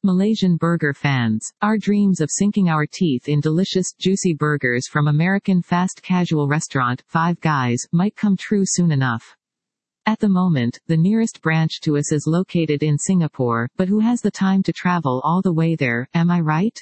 Malaysian burger fans, our dreams of sinking our teeth in delicious, juicy burgers from American fast casual restaurant, Five Guys, might come true soon enough. At the moment, the nearest branch to us is located in Singapore, but who has the time to travel all the way there, am I right?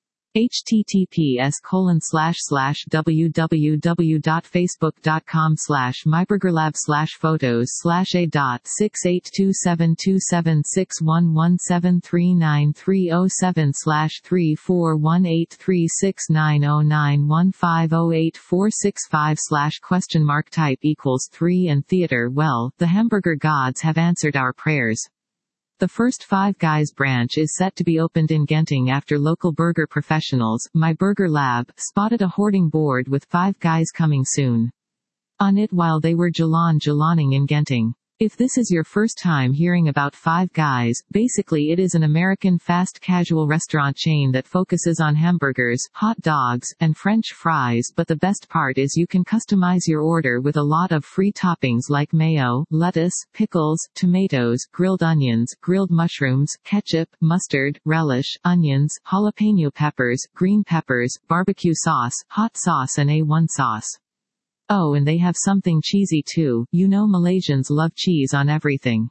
https://www.facebook.com/my-burgerlab/photos/a.68276117307/34183690915084665/?type equals 3 and theater. Well, the hamburger gods have answered our prayers. The first Five Guys branch is set to be opened in Genting after local burger professionals, My Burger Lab, spotted a hoarding board with Five Guys coming soon on it while they were jalaning in Genting. If this is your first time hearing about Five Guys, basically it is an American fast casual restaurant chain that focuses on hamburgers, hot dogs, and French fries, but the best part is you can customize your order with a lot of free toppings like mayo, lettuce, pickles, tomatoes, grilled onions, grilled mushrooms, ketchup, mustard, relish, onions, jalapeno peppers, green peppers, barbecue sauce, hot sauce and A1 sauce. Oh, and they have something cheesy too, you know Malaysians love cheese on everything.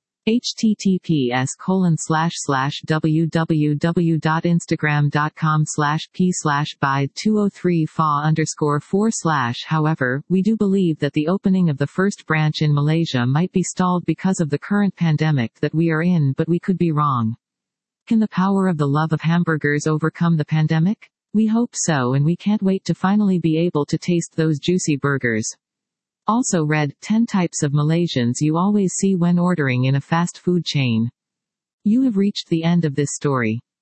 https://www.instagram.com/p/by203fa_4/ However, we do believe that the opening of the first branch in Malaysia might be stalled because of the current pandemic that we are in, but we could be wrong. Can the power of the love of hamburgers overcome the pandemic? We hope so, and we can't wait to finally be able to taste those juicy burgers. Also read, 10 types of Malaysians you always see when ordering in a fast food chain. You have reached the end of this story.